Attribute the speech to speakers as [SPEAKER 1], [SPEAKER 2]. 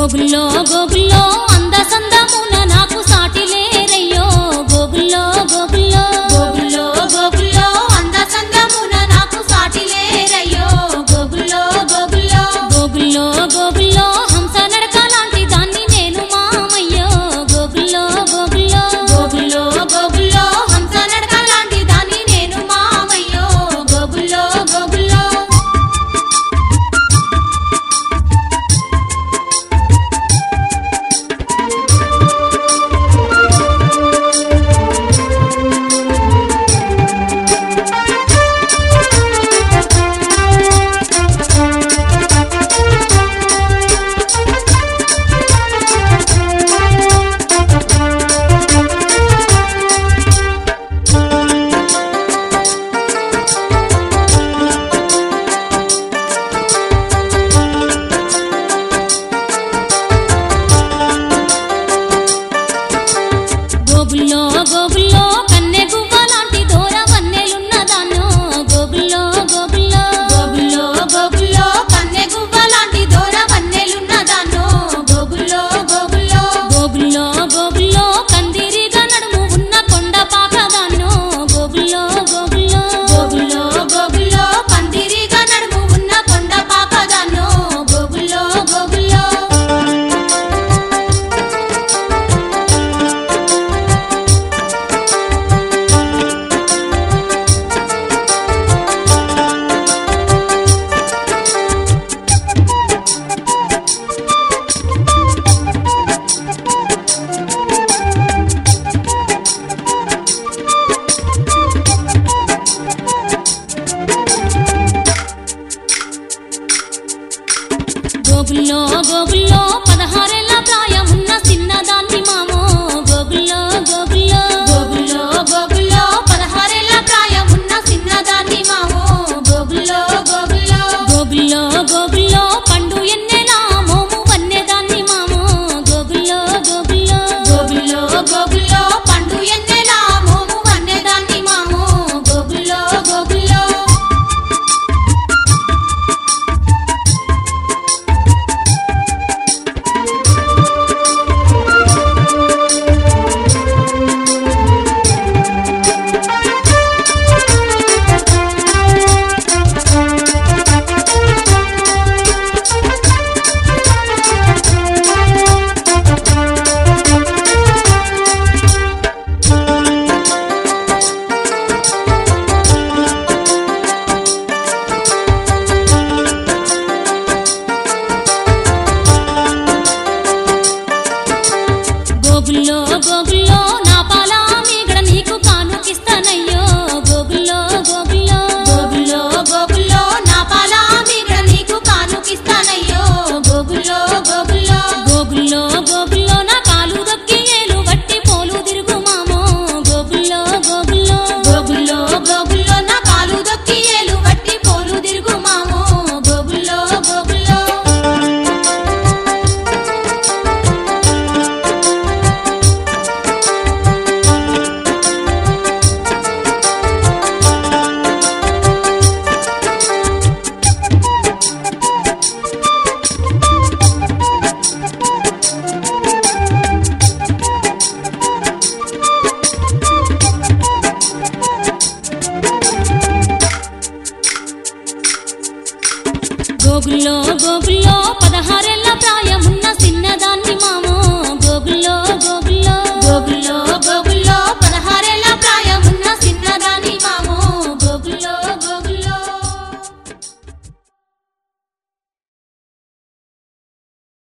[SPEAKER 1] గోగుల్లో గోగుల్లో అందసందమున నాకు సాటి లేరయ్యో గోగుల్లో గోగుల్లో గోగుల్లో గోగుల్లో అందసందమున నాకు సాటి లేరయ్యో గోగుల్లో గోగుల్లో గోగుల్లో గోగుల్లో హంస నడక లాంటి దాన్ని నేను మామయ్యో గోగుల్లో గోగుల్లో గోగుల్లో గోగుల్లో హంస నడక లాంటి దాన్ని నేను మామయ్యో గోగుల్లో గోగుల్లో గోగుల్లో గోగుల్లో కన్నె గువ్వ లాంటి దూర వన్నెలున్నదాన్నో గోగుల్లో గోగుల్లో గోగుల్లో గోగుల్లో కన్నె గువ్వ లాంటి దూర వన్నెలున్నదాన్నో గోగుల్లో గోగుల్లో గోగుల్లో గోగుల్లో కందిరిగా నడుము ఉన్న కొండ పాకదాన్నో గోగుల్లో గోగుల్లో గోగుల్లో గోగుల్లో కందిరిగా నడుము ఉన్న కొండ పాకదాన్నో గోగుల్లో గోగుల్లో గోగుల్లో గోగుల్లో 16 ఏళ్ల ప్రాయమున్న చిన్నదాన్ని మామో గోగుల్లో గోగుల్లో గోగుల్లో గోగుల్లో 16 ఏళ్ల ప్రాయమున్న చిన్నదాన్ని మామో గోగుల్లో గోగుల్లో గోగుల్లో గోగుల్లో పండు ఎన్నెలా మోము వన్నెదాన్ని మామో గోగుల్లో గోగుల్లో గోగుల్లో గోగుల్లో పండు ఎన్నెలా మోము వన్నెదాన్ని మామో గోగుల్లో గోగుల్లో గోగుల్లో గోగుల్లో నా పాల మీగడ నీకు కానుకిస్తానయ్యో గోగుల్లో గోగుల్లో గోగుల్లో గోగుల్లో నా పాల మీగడ నీకు కానుకిస్తానయ్యో గోగుల్లో గోగుల్లో గోగుల్లో గోగుల్లో నా కాలు దొక్కి ఏలు వట్టి పోలు తిరుగు మామో గోగుల్లో గోగుల్లో గోగుల్లో గోగుల్లో నా కాలు దొక్కి ఏలు వట్టి పోలు తిరుగు మామో గోగుల్లో గోగుల్లో గోగుల్లో గోగుల్లో